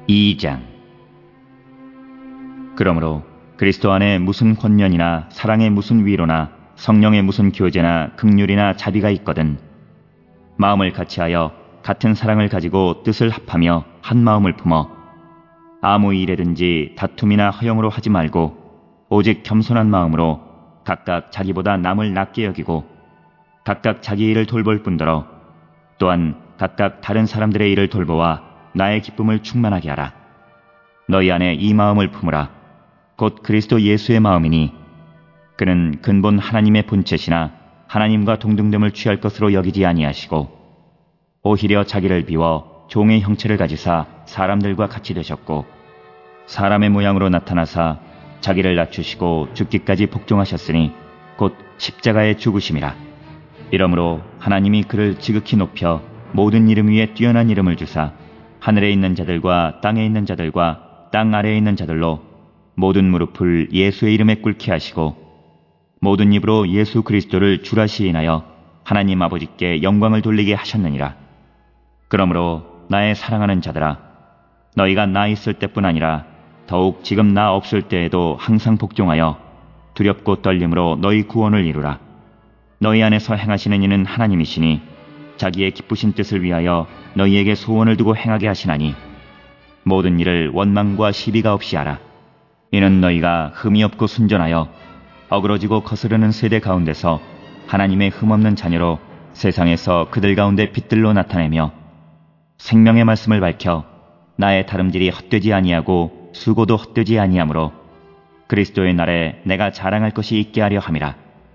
2장. 그러므로 그리스도 안에 무슨 권면이나 사랑의 무슨 위로나 성령의 무슨 교제나 긍휼이나 자비가 있거든 마음을 같이하여 같은 사랑을 가지고 뜻을 합하며 한 마음을 품어 아무 일에든지 다툼이나 허영으로 하지 말고 오직 겸손한 마음으로 각각 자기보다 남을 낮게 여기고 각각 자기 일을 돌볼 뿐더러 또한 각각 다른 사람들의 일을 돌보아 나의 기쁨을 충만하게 하라. 너희 안에 이 마음을 품으라. 곧 그리스도 예수의 마음이니 그는 근본 하나님의 본체시나 하나님과 동등됨을 취할 것으로 여기지 아니하시고 오히려 자기를 비워 종의 형체를 가지사 사람들과 같이 되셨고 사람의 모양으로 나타나사 자기를 낮추시고 죽기까지 복종하셨으니 곧 십자가의 죽으심이라. 이러므로 하나님이 그를 지극히 높여 모든 이름 위에 뛰어난 이름을 주사 하늘에 있는 자들과 땅에 있는 자들과 땅 아래에 있는 자들로 모든 무릎을 예수의 이름에 꿇게 하시고 모든 입으로 예수 그리스도를 주라 시인하여 하나님 아버지께 영광을 돌리게 하셨느니라. 그러므로 나의 사랑하는 자들아, 너희가 나 있을 때뿐 아니라 더욱 지금 나 없을 때에도 항상 복종하여 두렵고 떨림으로 너희 구원을 이루라. 너희 안에서 행하시는 이는 하나님이시니 자기의 기쁘신 뜻을 위하여 너희에게 소원을 두고 행하게 하시나니 모든 일을 원망과 시비가 없이 하라. 이는 너희가 흠이 없고 순전하여 어그러지고 거스르는 세대 가운데서 하나님의 흠없는 자녀로 세상에서 그들 가운데 빛들로 나타내며 생명의 말씀을 밝혀 나의 다름질이 헛되지 아니하고 수고도 헛되지 아니하므로 그리스도의 날에 내가 자랑할 것이 있게 하려 함이라.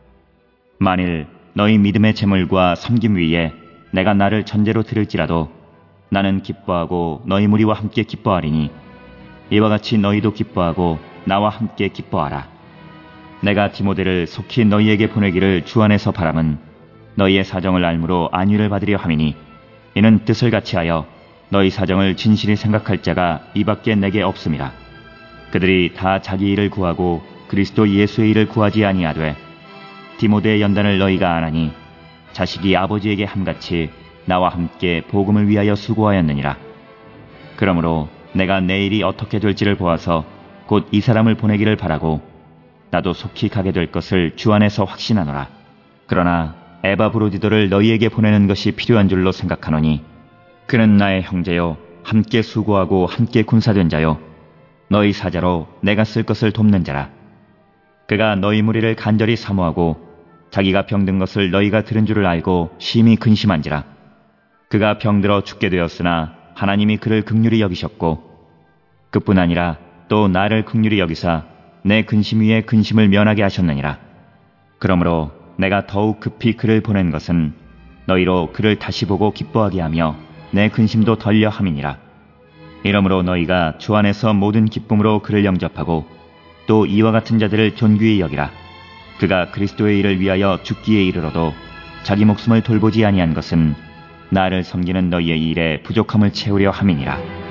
만일 너희 믿음의 재물과 섬김 위에 내가 나를 전제로 들을지라도 나는 기뻐하고 너희 무리와 함께 기뻐하리니 이와 같이 너희도 기뻐하고 나와 함께 기뻐하라. 내가 디모데를 속히 너희에게 보내기를 주 안에서 바람은 너희의 사정을 알므로 안위를 받으려 함이니 이는 뜻을 같이하여 너희 사정을 진실히 생각할 자가 이밖에 내게 없음이라. 그들이 다 자기 일을 구하고 그리스도 예수의 일을 구하지 아니하되 디모데의 연단을 너희가 아나니 자식이 아버지에게 함같이 나와 함께 복음을 위하여 수고하였느니라. 그러므로 내가 내 일이 어떻게 될지를 보아서 곧 이 사람을 보내기를 바라고 나도 속히 가게 될 것을 주 안에서 확신하노라. 그러나 에바브로디도를 너희에게 보내는 것이 필요한 줄로 생각하노니 그는 나의 형제요 함께 수고하고 함께 군사된 자요 너희 사자로 내가 쓸 것을 돕는 자라. 그가 너희 무리를 간절히 사모하고 자기가 병든 것을 너희가 들은 줄을 알고 심히 근심한지라. 그가 병들어 죽게 되었으나 하나님이 그를 긍휼히 여기셨고 그뿐 아니라 또 나를 긍휼히 여기사 내 근심 위에 근심을 면하게 하셨느니라. 그러므로 내가 더욱 급히 그를 보낸 것은 너희로 그를 다시 보고 기뻐하게 하며 내 근심도 덜려 함이니라. 이러므로 너희가 주 안에서 모든 기쁨으로 그를 영접하고 또 이와 같은 자들을 존귀히 여기라. 그가 그리스도의 일을 위하여 죽기에 이르러도 자기 목숨을 돌보지 아니한 것은 나를 섬기는 너희의 일에 부족함을 채우려 함이니라.